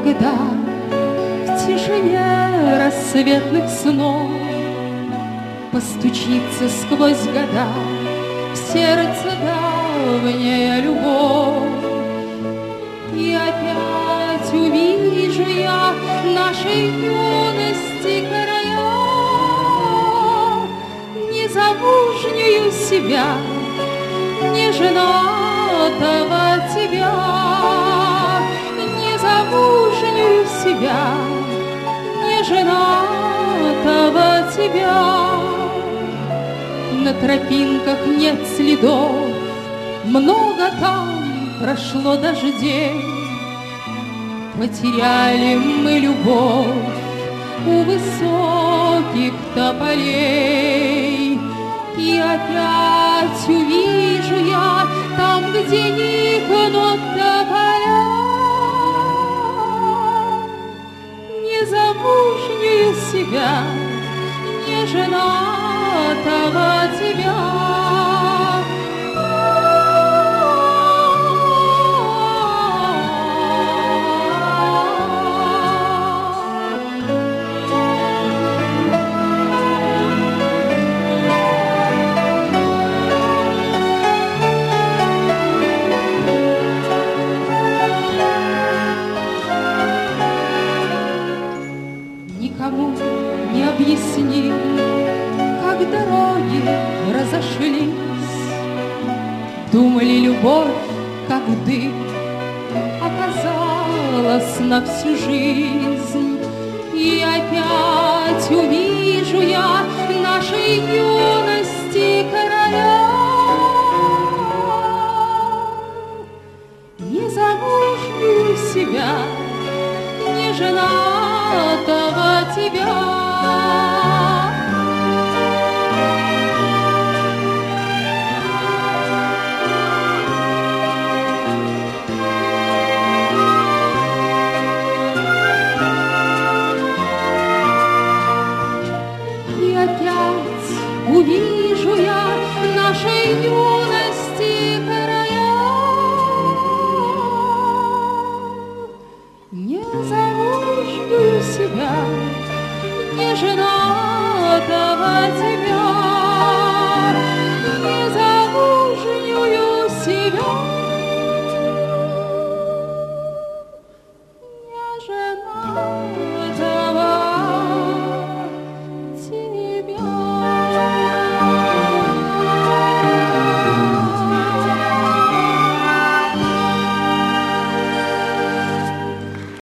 когда в тишине рассветных снов постучится сквозь года в сердце давняя любовь, и опять увижу я нашей юности края, незамужнюю себя, не женатого тебя, незамужнюю себя, не женатого тебя. На тропинках нет следов, много там прошло дождей. Потеряли мы любовь у высоких тополей, и опять увижу я там, где никнут тополя, незамужнюю себя, не женатого тебя. Никому не объясним, как дороги разошлись. Думали, любовь, как дым, оказалась на всю жизнь. И опять увижу я нашей юности края, незамужнюю себя, не женатого тебя. И опять увижу я нашей юности края, незамужнюю себя, не женатого тебя, незамужнюю себя, не женатого.